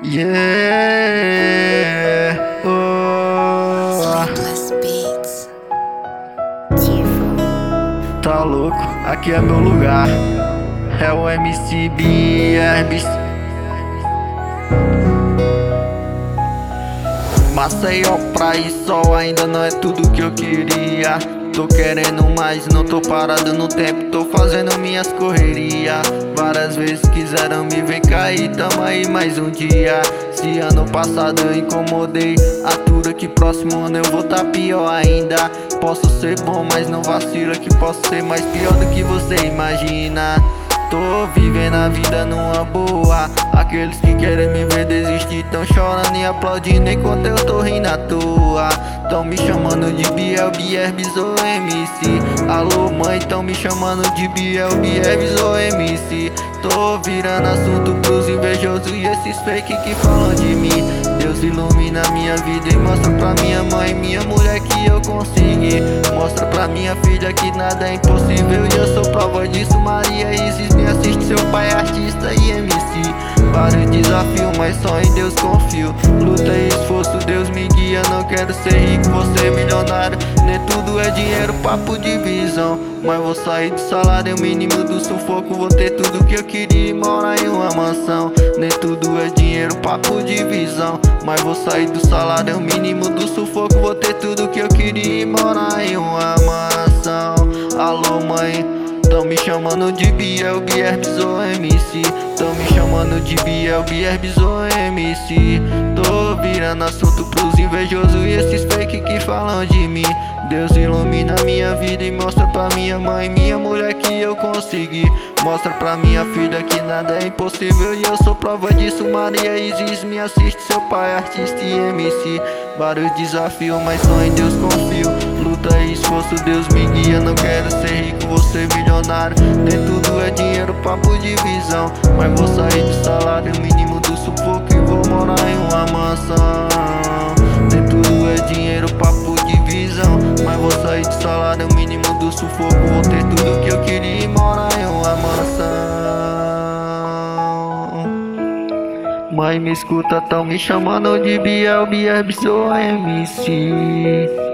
Yeah, oh, Sleepless Beats. Tifo. tá louco, aqui é meu lugar. É o MC Bierbs. Maceió, praia e sol ainda não é tudo que eu queria. Tô querendo mais, não tô parado no tempo, tô fazendo minhas correrias. Várias vezes quiseram me ver cair, tamo aí mais um dia. Se ano passado eu incomodei, atura que próximo ano eu vou tá pior ainda. Posso ser bom, mas não vacila que posso ser mais pior do que você imagina. Tô vivendo a vida numa boa. Aqueles que querem me ver desistir tão chorando e aplaudindo enquanto eu tô rindo à toa. Tão me chamando de Biel, Bierbs ou MC. Alô mãe, tão me chamando de Biel, Bierbs ou MC. Tô virando assunto pros invejosos e esses fake que falam de mim. Deus ilumina minha vida e mostra pra minha mãe, minha mulher que eu consegui. Mostra pra minha filha que nada é impossível e eu sou prova disso. Maria Isis me assiste, seu pai é artista e MC. Vários desafios, mas só em Deus confio. Luta e esforço, Deus me guia. Não quero ser rico, vou ser milionário. Nem tudo é dinheiro, papo de visão. Mas vou sair do salário mínimo do sufoco. Vou ter tudo que eu queria e morar em uma mansão. Nem tudo é dinheiro, papo de visão. Mas vou sair do salário mínimo do sufoco. Vou ter tudo que eu queria e morar em uma mansão. Alô mãe, tão me chamando de Biel, Bierbs ou MC. Tão me chamando de Biel, Bierbs ou MC. Tô virando assunto pros invejosos e esses fake que falam de mim. Deus ilumina minha vida e mostra pra minha mãe, minha mulher que eu consegui. Mostra pra minha filha que nada é impossível e eu sou prova disso. Maria Isis me assiste, seu pai é artista e MC. Vários desafios, mas só em Deus confio. Luta e esforço, Deus me guia. Não quero ser rico, vou ser milionário. Nem tudo é dinheiro, papo de visão. Mas vou sair do salário mínimo do sufoco e vou morar em uma mansão. Nem tudo é dinheiro, papo de visão. Mas vou sair do salário mínimo do sufoco. Vou ter tudo que eu queria e morar em uma mansão. Mãe me escuta, tão me chamando de Biel, Bierbs ou MC.